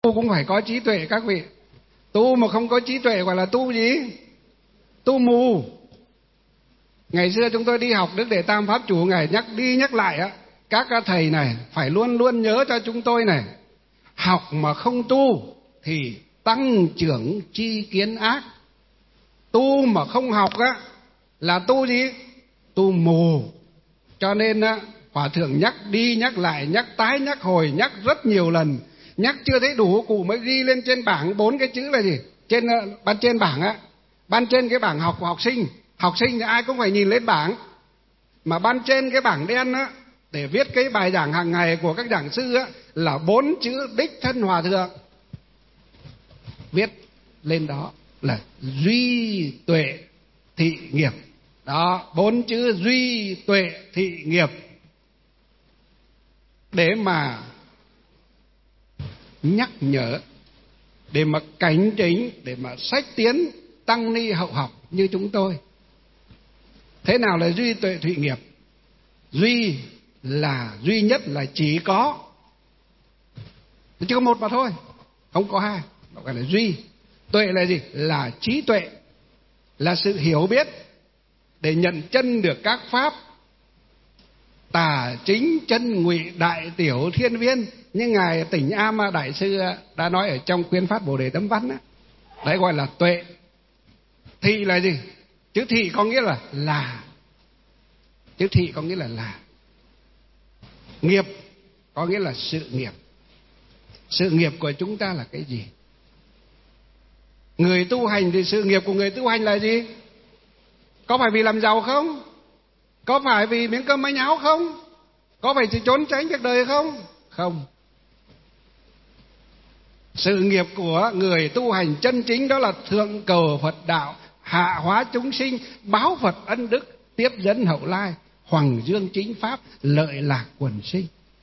Tu cũng phải có trí tuệ các vị. Tu mà không có trí tuệ gọi là tu gì? Tu mù. Ngày xưa chúng tôi đi học Đức Đệ Tam Pháp Chủ, Ngài nhắc đi nhắc lại á, các thầy này phải luôn luôn nhớ cho chúng tôi này, học mà không tu thì tăng trưởng tri kiến ác. Tu mà không học á là tu gì? Tu mù. Cho nên á, Hòa Thượng nhắc đi nhắc lại, nhắc tái nhắc hồi, nhắc rất nhiều lần, nhắc chưa thấy đủ cụ mới ghi lên trên bảng 4 cái chữ là gì? Trên ban trên bảng á, ban trên cái bảng học của học sinh thì ai cũng phải nhìn lên bảng, mà ban trên cái bảng đen á để viết cái bài giảng hàng ngày của các giảng sư á là 4 chữ đích thân Hòa Thượng. Viết lên đó là duy tuệ thị nghiệp. Đó, 4 chữ duy tuệ thị nghiệp để mà nhắc nhở, để mà cảnh tỉnh, để mà sách tiến tăng ni hậu học như chúng tôi. Thế nào là duy tuệ thị nghiệp? Duy là duy nhất, là chỉ có một mà thôi, không có hai, nó gọi là duy. Tuệ là gì? Là trí tuệ, là sự hiểu biết để nhận chân được các pháp tà chính chân ngụy đại tiểu thiên viên, như ngài Tỉnh A Ma Đại sư đã nói ở trong Khuyến Phát Bồ Đề Tấm Văn á. Đấy gọi là tuệ. Thị là gì? Chữ thị có nghĩa là. Chữ thị có nghĩa là. Nghiệp có nghĩa là sự nghiệp. Sự nghiệp của chúng ta là cái gì? Người tu hành thì sự nghiệp của người tu hành là gì? Có phải vì làm giàu không? Có phải vì miếng cơm manh áo không? Có phải chỉ trốn tránh việc đời không? Không. Sự nghiệp của người tu hành chân chính đó là thượng cầu Phật đạo, hạ hóa chúng sinh, báo Phật ân đức, tiếp dẫn hậu lai, hoằng dương chính pháp, lợi lạc quần sinh.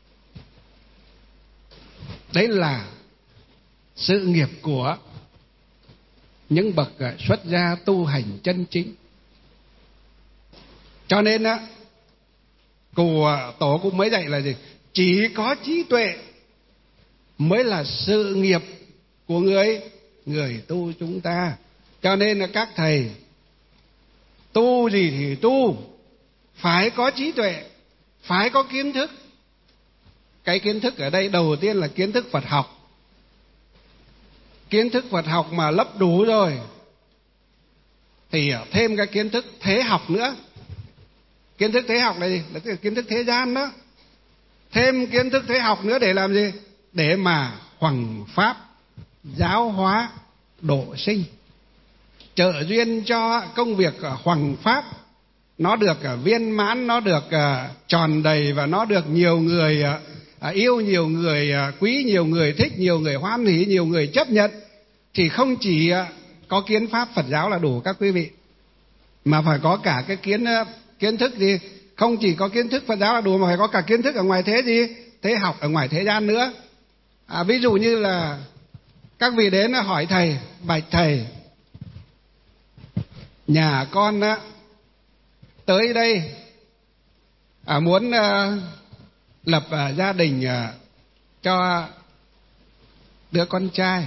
Đấy là sự nghiệp của những bậc xuất gia tu hành chân chính. Cho nên á, cụ tổ cũng mới dạy là gì? Chỉ có trí tuệ mới là sự nghiệp của người tu chúng ta. Cho nên là các thầy tu gì thì tu, phải có trí tuệ, phải có kiến thức. Cái kiến thức ở đây đầu tiên là kiến thức Phật học. Kiến thức Phật học mà lấp đủ rồi thì thêm cái kiến thức thế học nữa. Kiến thức thế học là gì? Là kiến thức thế gian đó. Thêm kiến thức thế học nữa để làm gì? Để mà hoằng pháp, giáo hóa, độ sinh, trợ duyên cho công việc hoằng pháp nó được viên mãn, nó được tròn đầy, và nó được nhiều người yêu, nhiều người quý, nhiều người thích, nhiều người hoan hỷ, nhiều người chấp nhận. Thì không chỉ có kiến pháp Phật giáo là đủ các quý vị, mà phải có cả cái kiến thức gì? Không chỉ có kiến thức Phật giáo là đủ, mà phải có cả kiến thức ở ngoài thế gì? Thế học ở ngoài thế gian nữa. Ví dụ như là các vị đến hỏi thầy: bạch thầy, nhà con tới đây muốn lập gia đình cho đứa con trai,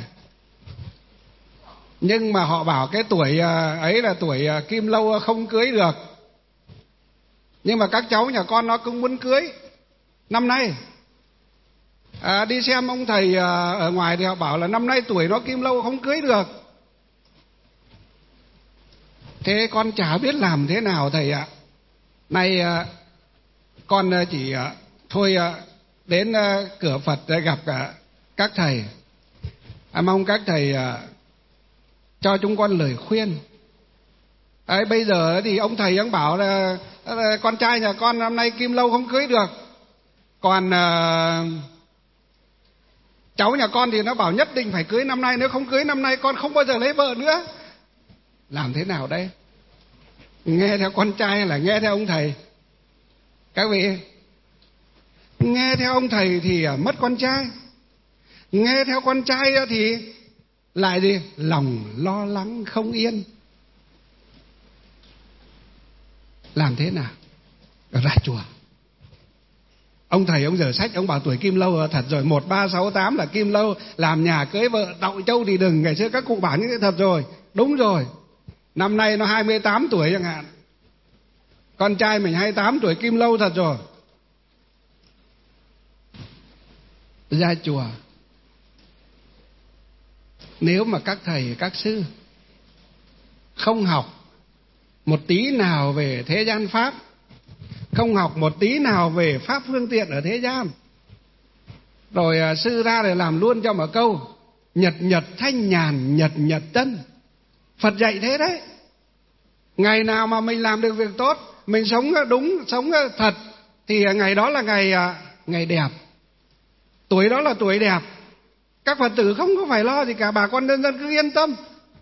nhưng mà họ bảo cái tuổi ấy là tuổi kim lâu không cưới được. Nhưng mà các cháu nhà con nó cũng muốn cưới năm nay. Đi xem ông thầy ở ngoài thì họ bảo là năm nay tuổi nó kim lâu không cưới được. Thế con chả biết làm thế nào thầy ạ. Nay con chỉ thôi đến cửa Phật để gặp các thầy. Mong các thầy cho chúng con lời khuyên. Bây giờ thì ông thầy ông bảo là con trai nhà con năm nay kim lâu không cưới được. Còn cháu nhà con thì nó bảo nhất định phải cưới năm nay, nếu không cưới năm nay con không bao giờ lấy vợ nữa. Làm thế nào đây? Nghe theo con trai hay là nghe theo ông thầy? Các vị, nghe theo ông thầy thì mất con trai. Nghe theo con trai thì lại gì? Lòng lo lắng không yên. Làm thế nào? Ra chùa. Ông thầy ông dở sách, ông bảo tuổi Kim Lâu thật rồi, 1368 là Kim Lâu, làm nhà cưới vợ đậu châu thì đừng. Ngày xưa các cụ bảo như thế thật rồi, đúng rồi. Năm nay nó 28 tuổi chẳng hạn, con trai mình 28 tuổi Kim Lâu thật rồi. Ra chùa, nếu mà các thầy các sư không học một tí nào về thế gian pháp, không học một tí nào về pháp phương tiện ở thế gian, rồi sư ra để làm luôn cho một câu nhật nhật thanh nhàn, nhật nhật tân. Phật dạy thế đấy. Ngày nào mà mình làm được việc tốt, mình sống đúng, sống thật, thì ngày đó là ngày đẹp, tuổi đó là tuổi đẹp. Các Phật tử không có phải lo gì cả, bà con nhân dân cứ yên tâm.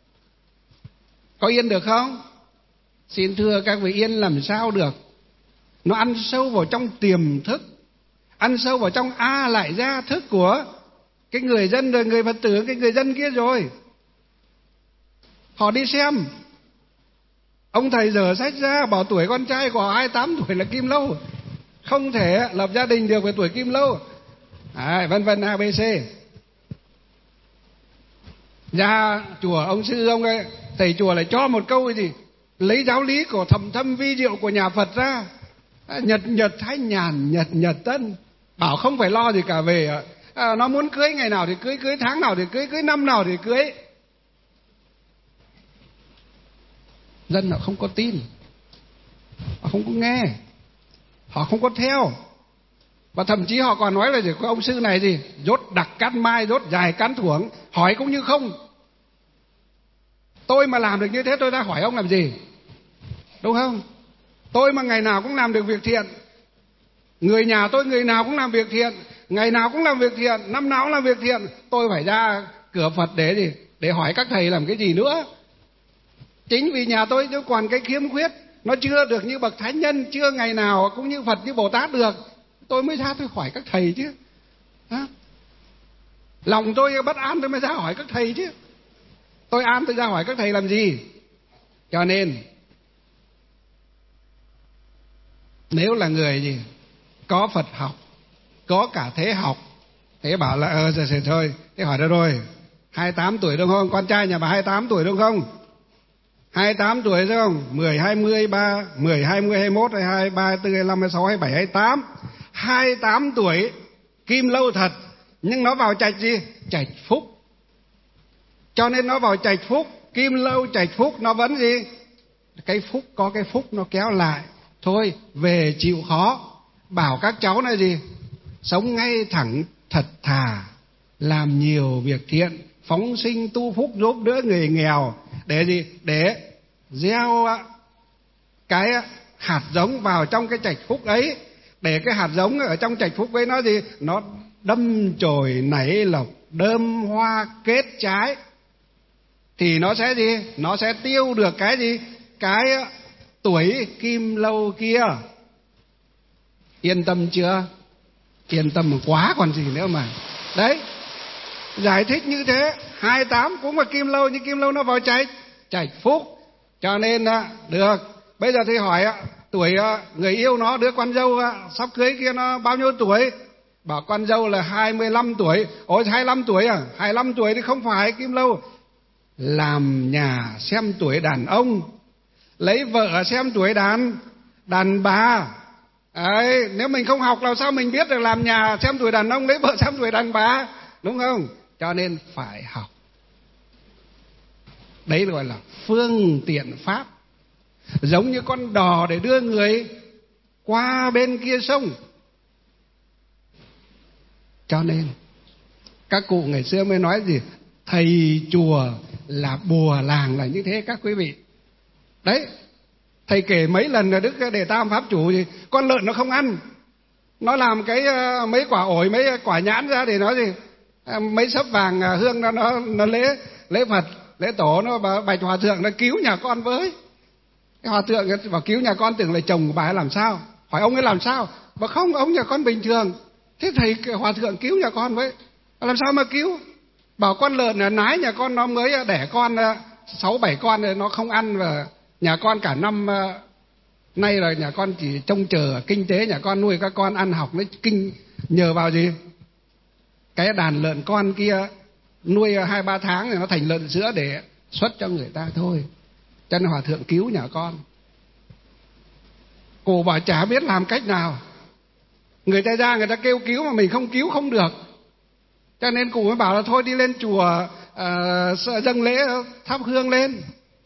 Có yên được không? Xin thưa các vị, yên làm sao được? Nó ăn sâu vào trong tiềm thức, ăn sâu vào trong lại gia thức của cái người dân, rồi người Phật tử, cái người dân kia rồi. Họ đi xem, ông thầy dở sách ra bảo tuổi con trai của 28 tuổi là Kim Lâu, không thể lập gia đình được với tuổi Kim Lâu, vân vân ABC. Ra chùa ông sư, ông ấy, thầy chùa lại cho một câu gì, lấy giáo lý của thầm thâm vi diệu của nhà Phật ra, nhật nhật thanh nhàn, nhật nhật tân. Bảo không phải lo gì cả về nó muốn cưới ngày nào thì cưới, cưới tháng nào thì cưới, cưới năm nào thì cưới. Dân họ không có tin, họ không có nghe, họ không có theo. Và thậm chí họ còn nói là gì, có ông sư này gì dốt đặc cán mai, dốt dài cán thuổng, hỏi cũng như không. Tôi mà làm được như thế tôi đã hỏi ông làm gì, đúng không? Tôi mà ngày nào cũng làm được việc thiện, người nhà tôi người nào cũng làm việc thiện, ngày nào cũng làm việc thiện, năm nào cũng làm việc thiện, tôi phải ra cửa Phật để gì, để hỏi các thầy làm cái gì nữa? Chính vì nhà tôi nó còn cái khiếm khuyết, nó chưa được như bậc thánh nhân, chưa ngày nào cũng như Phật như Bồ Tát được, tôi mới ra tôi hỏi các thầy chứ. Lòng tôi bất an tôi mới ra hỏi các thầy chứ. Tôi an tôi ra hỏi các thầy làm gì? Cho nên nếu là người gì có Phật học, có cả thế học, thế bảo là rồi thôi, thế hỏi được rồi, 28 tuổi đúng không? Con trai nhà bà 28 tuổi đúng không? 28 tuổi đúng không? 10, 20, 10, 20, 21, 22, 34, 25, 26, 27, 28. 28 tuổi Kim Lâu thật, nhưng nó vào trạch gì? Trạch phúc. Cho nên nó vào trạch phúc, Kim Lâu trạch phúc, nó vẫn gì? Cái phúc, có cái phúc nó kéo lại. Thôi về chịu khó, bảo các cháu này gì? Sống ngay thẳng thật thà, làm nhiều việc thiện, phóng sinh tu phúc, giúp đỡ người nghèo, để gì? Để gieo cái hạt giống vào trong cái trạch phúc ấy, để cái hạt giống ở trong trạch phúc ấy nó gì? Nó đâm chồi nảy lộc, đơm hoa kết trái, thì nó sẽ gì? Nó sẽ tiêu được cái gì? Cái tuổi Kim Lâu kia. Yên tâm chưa? Yên tâm quá còn gì nữa mà. Đấy, giải thích như thế. 28 cũng là Kim Lâu, nhưng Kim Lâu nó vào trạch phúc, cho nên được. Bây giờ thì hỏi tuổi người yêu nó, đứa con dâu sắp cưới kia nó bao nhiêu tuổi? Bảo con dâu là 25 tuổi. Ôi 25 tuổi à? 25 tuổi thì không phải Kim Lâu. Làm nhà xem tuổi đàn ông, lấy vợ xem tuổi đàn bà. Đấy, nếu mình không học làm sao mình biết được làm nhà xem tuổi đàn ông, lấy vợ xem tuổi đàn bà, đúng không? Cho nên phải học. Đấy gọi là phương tiện pháp. Giống như con đò để đưa người qua bên kia sông. Cho nên các cụ ngày xưa mới nói gì? Thầy chùa là bùa làng, là như thế các quý vị. Đấy, thầy kể mấy lần là Đức Đề Tam Pháp Chủ gì, con lợn nó không ăn, nó làm cái mấy quả ổi, mấy quả nhãn ra để nó gì, mấy sấp vàng hương nó lễ Phật, lễ tổ, nó bạch hòa thượng nó cứu nhà con với. Cái hòa thượng bảo cứu nhà con, tưởng là chồng của bà ấy làm sao, hỏi ông ấy làm sao, bảo không, ông nhà con bình thường. Thế thầy hòa thượng cứu nhà con với, làm sao mà cứu? Bảo con lợn là nái nhà con nó mới đẻ con 6-7 con rồi nó không ăn, và nhà con cả năm Nay là nhà con chỉ trông chờ kinh tế nhà con nuôi các con ăn học, nó nhờ vào gì? Cái đàn lợn con kia nuôi 2-3 tháng thì nó thành lợn sữa để xuất cho người ta thôi. Cho nên hòa thượng cứu nhà con. Cụ bảo chả biết làm cách nào. Người ta ra người ta kêu cứu mà mình không cứu không được. Cho nên cụ mới bảo là thôi đi lên chùa dâng lễ thắp hương lên.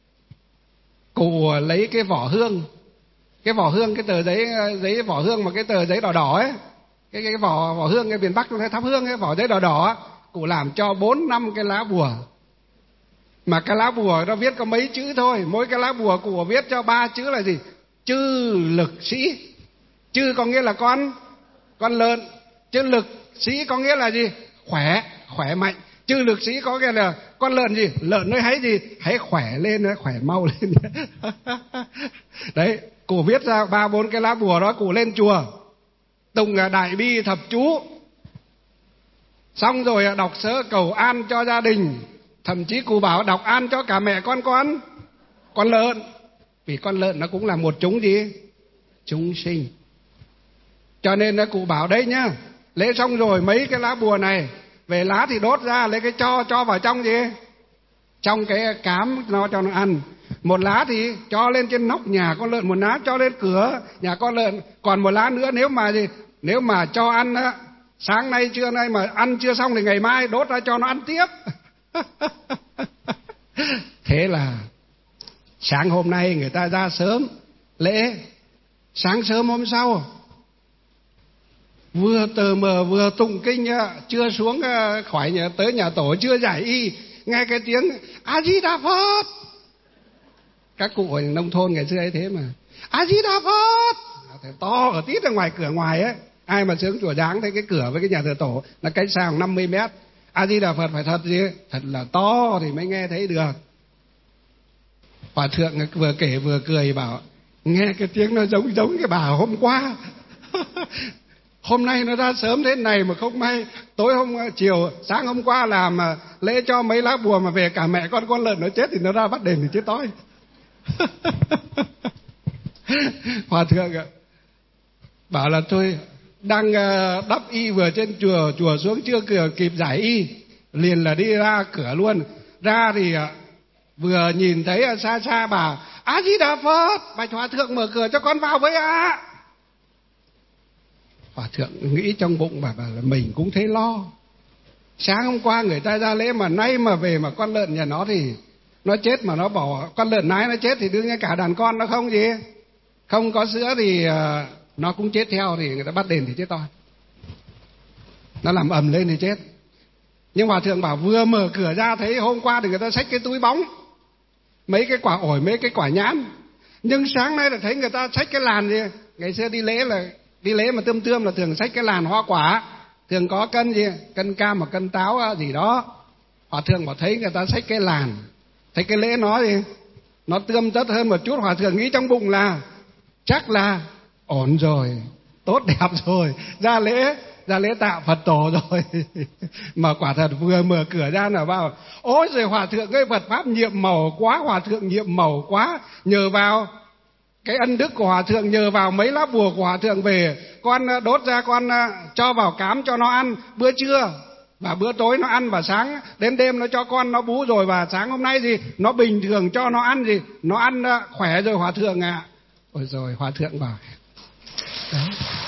Cụ lấy cái vỏ hương, cái tờ giấy vỏ hương mà cái tờ giấy đỏ đỏ ấy, cái vỏ hương cái miền Bắc chúng ta thắp hương cái vỏ giấy đỏ đỏ, cụ làm cho 4-5 cái lá bùa. Mà cái lá bùa nó viết có mấy chữ thôi, mỗi cái lá bùa cụ viết cho 3 chữ là gì? Chư lực sĩ. Chư có nghĩa là con lợn, chư lực sĩ có nghĩa là gì? Khỏe mạnh. Chư lực sĩ có nghĩa là con lợn gì? Lợn nó hãy gì? Hãy khỏe lên, khỏe mau lên. Đấy, cụ viết ra 3-4 cái lá bùa đó, cụ lên chùa tụng đại bi thập chú, xong rồi đọc sớ cầu an cho gia đình. Thậm chí cụ bảo đọc an cho cả mẹ con lợn, vì con lợn nó cũng là một chúng gì? Chúng sinh. Cho nên cụ bảo đấy nhá, lễ xong rồi mấy cái lá bùa này về lá thì đốt ra, lấy cái cho vào trong gì? Trong cái cám nó cho nó ăn. Một lá thì cho lên trên nóc nhà con lợn, một lá cho lên cửa nhà con lợn, còn một lá nữa nếu mà cho ăn á, sáng nay trưa nay mà ăn chưa xong thì ngày mai đốt ra cho nó ăn tiếp. Thế là sáng hôm nay người ta ra sớm lễ, sáng sớm hôm sau vừa tờ mờ vừa tụng kinh, chưa xuống khỏi tới nhà tổ chưa giải y, nghe cái tiếng A Di Đà Phật. Các cụ ở nông thôn ngày xưa ấy thế mà, A Di Đà Phật to ở tít ở ngoài cửa ngoài ấy. Ai mà xuống chùa Giáng thấy cái cửa với cái nhà thờ tổ là cách xa khoảng 50 mét. A Di Đà Phật phải thật là to thì mới nghe thấy được. Hòa thượng vừa kể vừa cười bảo nghe cái tiếng nó giống cái bà hôm qua. Hôm nay nó ra sớm thế này mà không may sáng hôm qua làm lễ cho mấy lá bùa mà về cả mẹ con lợn nó chết thì nó ra bắt đền thì chết tối. Hòa thượng bảo là tôi đang đắp y vừa trên chùa xuống chưa kịp giải y, liền là đi ra cửa luôn. Ra thì vừa nhìn thấy xa bà A Di Đà Phật, bạch hòa thượng mở cửa cho con vào với ạ. Hòa thượng nghĩ trong bụng bà là mình cũng thấy lo. Sáng hôm qua người ta ra lễ mà nay mà về mà con lợn nhà nó thì nó chết, mà nó bỏ con lợn nái nó chết thì đương nhiên cả đàn con nó không có sữa thì nó cũng chết theo, thì người ta bắt đền thì chết toi. Nó làm ầm lên thì chết. Nhưng hòa thượng bảo vừa mở cửa ra thấy hôm qua thì người ta xách cái túi bóng, mấy cái quả ổi, mấy cái quả nhãn. Nhưng sáng nay là thấy người ta xách cái làn gì. Ngày xưa đi lễ mà tươm là thường xách cái làn hoa quả, thường có cân cam hoặc cân táo gì đó. Hòa thượng bảo thấy người ta xách cái làn, thấy cái lễ nó tươm tất hơn một chút. Hòa thượng nghĩ trong bụng là chắc là ổn rồi, tốt đẹp rồi, ra lễ tạ Phật tổ rồi. Mà quả thật vừa mở cửa ra là vào ôi rồi hòa thượng ơi, Phật pháp nhiệm màu quá, hòa thượng nhiệm màu quá. Nhờ vào cái ân đức của hòa thượng, nhờ vào mấy lá bùa của hòa thượng về, con đốt ra, con cho vào cám cho nó ăn bữa trưa và bữa tối nó ăn, và sáng đến đêm nó cho con nó bú rồi, và sáng hôm nay nó bình thường cho nó ăn nó ăn khỏe rồi hòa thượng ạ. Ôi rồi hòa thượng bảo đấy,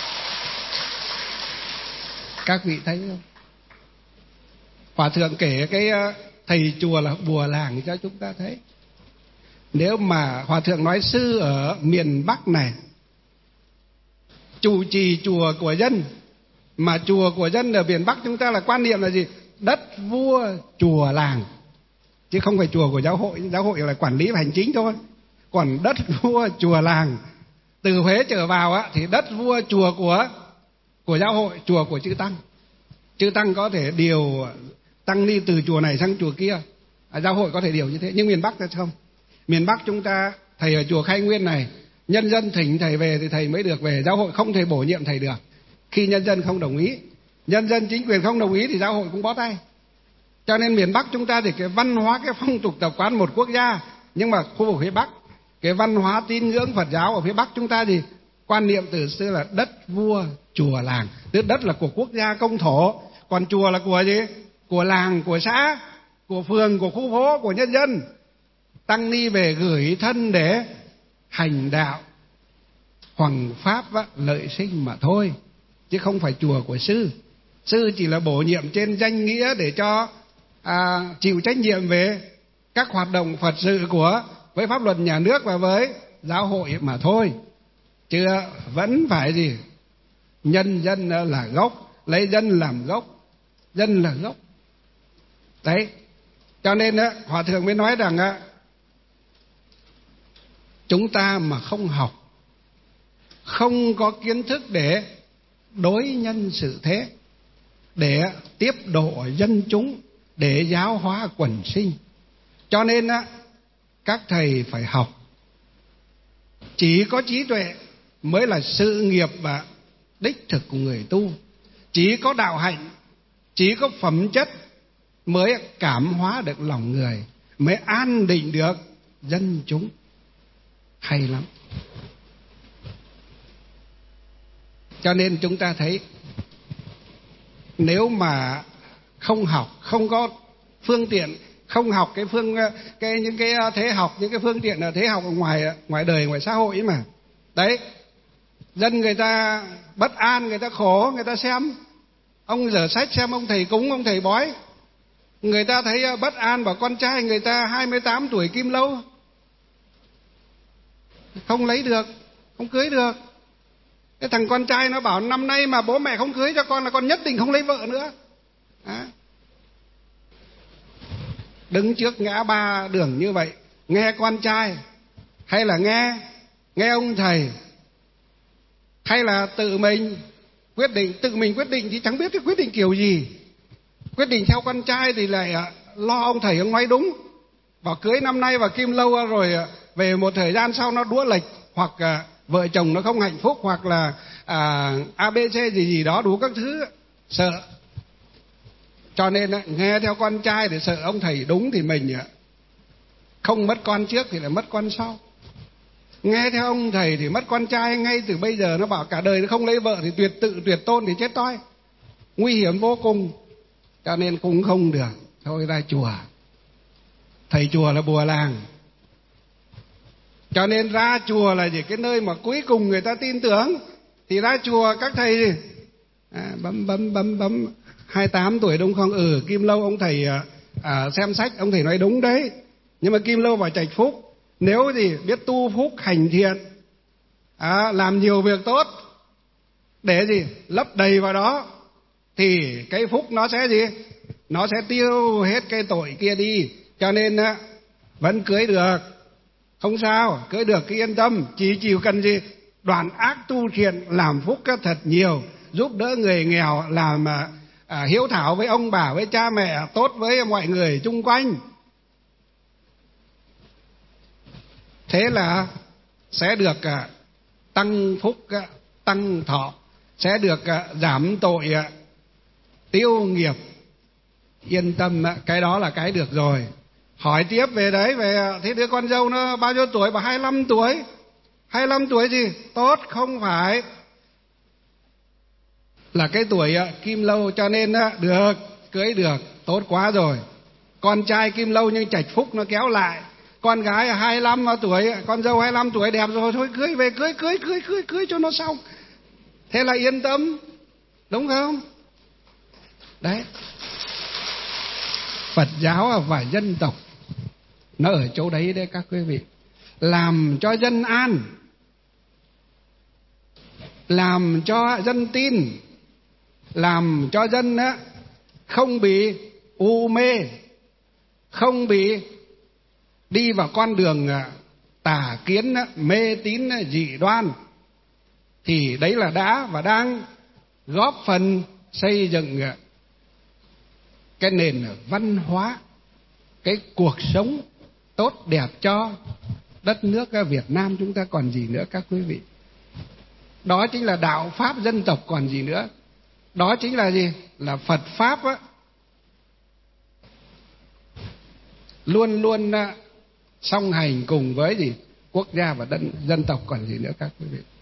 các vị thấy không? Hòa thượng kể cái thầy chùa là bùa làng cho chúng ta thấy. Nếu mà hòa thượng nói sư ở miền Bắc này chủ trì chùa của dân, mà chùa của dân ở miền Bắc chúng ta là quan niệm là gì? Đất vua chùa làng, chứ không phải chùa của giáo hội. Giáo hội là quản lý và hành chính thôi, còn đất vua chùa làng. Từ Huế trở vào thì đất vua chùa của giáo hội, chùa của chư tăng. Chư tăng có thể điều tăng ni từ chùa này sang chùa kia, giáo hội có thể điều như thế. Nhưng miền Bắc thì không. Miền Bắc chúng ta, thầy ở chùa Khai Nguyên này, nhân dân thỉnh thầy về thì thầy mới được về, giáo hội không thể bổ nhiệm thầy được. Khi nhân dân không đồng ý, nhân dân chính quyền không đồng ý thì giáo hội cũng bó tay. Cho nên miền Bắc chúng ta thì cái văn hóa, cái phong tục tập quán một quốc gia, nhưng mà khu vực phía Bắc Cái văn hóa tín ngưỡng Phật giáo ở phía Bắc chúng ta thì quan niệm từ xưa là đất vua chùa làng, tức đất là của quốc gia công thổ, còn chùa là của gì? Của làng, của xã, của phường, của khu phố, của nhân dân. Tăng ni về gửi thân để hành đạo hoằng pháp lợi sinh mà thôi, chứ không phải chùa của sư. Sư chỉ là bổ nhiệm trên danh nghĩa để cho chịu trách nhiệm về các hoạt động Phật sự với pháp luật nhà nước và với giáo hội mà thôi, chứ vẫn phải gì? Nhân dân là gốc, lấy dân làm gốc, dân là gốc. Đấy, cho nên Hòa Thượng mới nói rằng chúng ta mà không học, không có kiến thức để đối nhân xử thế, để tiếp độ dân chúng, để giáo hóa quần sinh. Cho nên các thầy phải học. Chỉ có trí tuệ mới là sự nghiệp và đích thực của người tu. Chỉ có đạo hạnh, chỉ có phẩm chất mới cảm hóa được lòng người, mới an định được dân chúng. Hay lắm. Cho nên chúng ta thấy, nếu mà không học, không có phương tiện, không học những cái thế học, những cái phương tiện là thế học ở ngoài đời, ngoài xã hội ấy mà. Đấy, dân người ta bất an, người ta khổ, người ta xem ông dở sách, xem ông thầy cúng, ông thầy bói, người ta thấy bất an, bảo con trai người ta 28 tuổi kim lâu không lấy được, không cưới được. Cái thằng con trai nó bảo năm nay mà bố mẹ không cưới cho con là con nhất định không lấy vợ nữa. Đứng trước ngã ba đường như vậy, nghe con trai hay là nghe ông thầy, hay là tự mình quyết định thì chẳng biết cái quyết định kiểu gì. Quyết định theo con trai thì lại lo ông thầy ông nói đúng, bảo cưới năm nay vào kim lâu rồi về một thời gian sau nó đũa lệch, hoặc vợ chồng nó không hạnh phúc, hoặc là ABC gì đó đủ các thứ, sợ. Cho nên nghe theo con trai để sợ ông thầy đúng thì mình không mất con trước thì lại mất con sau. Nghe theo ông thầy thì mất con trai ngay từ bây giờ, nó bảo cả đời nó không lấy vợ thì tuyệt tự tuyệt tôn thì chết toi, nguy hiểm vô cùng. Cho nên cũng không được, thôi ra chùa. Thầy chùa là bùa làng. Cho nên ra chùa là cái nơi mà cuối cùng người ta tin tưởng. Thì ra chùa các thầy gì? Bấm 28 tuổi đúng không? Kim lâu ông thầy xem sách, ông thầy nói đúng đấy. Nhưng mà kim lâu vào trạch phúc, nếu gì biết tu phúc hành thiện, làm nhiều việc tốt để gì lấp đầy vào đó, thì cái phúc nó sẽ gì? Nó sẽ tiêu hết cái tội kia đi. Cho nên vẫn cưới được, không sao, cưới được cứ yên tâm. Chỉ chịu cần gì? Đoạn ác tu thiện, làm phúc thật nhiều, giúp đỡ người nghèo, làm hiếu thảo với ông bà, với cha mẹ, tốt với mọi người chung quanh. Thế là sẽ được tăng phúc, tăng thọ, sẽ được giảm tội, tiêu nghiệp. Yên tâm, cái đó là cái được rồi. Hỏi tiếp về đấy, về thế đứa con dâu nó bao nhiêu tuổi? Bảo 25 tuổi. 25 tuổi gì? Tốt, không phải là cái tuổi kim lâu, cho nên được, cưới được, tốt quá rồi. Con trai kim lâu nhưng trạch phúc nó kéo lại. Con gái 25 tuổi, con dâu 25 tuổi đẹp rồi, thôi cưới về, cưới cho nó xong. Thế là yên tâm, đúng không? Đấy, Phật giáo và dân tộc nó ở chỗ đấy đấy các quý vị. Làm cho dân an, làm cho dân tin, làm cho dân không bị u mê, không bị đi vào con đường tà kiến, mê tín, dị đoan. Thì đấy là đã và đang góp phần xây dựng cái nền văn hóa, cái cuộc sống tốt đẹp cho đất nước Việt Nam chúng ta còn gì nữa các quý vị. Đó chính là đạo pháp dân tộc còn gì nữa. Đó chính là gì? Là Phật pháp luôn luôn song hành cùng với gì? quốc gia và dân tộc còn gì nữa các quý vị.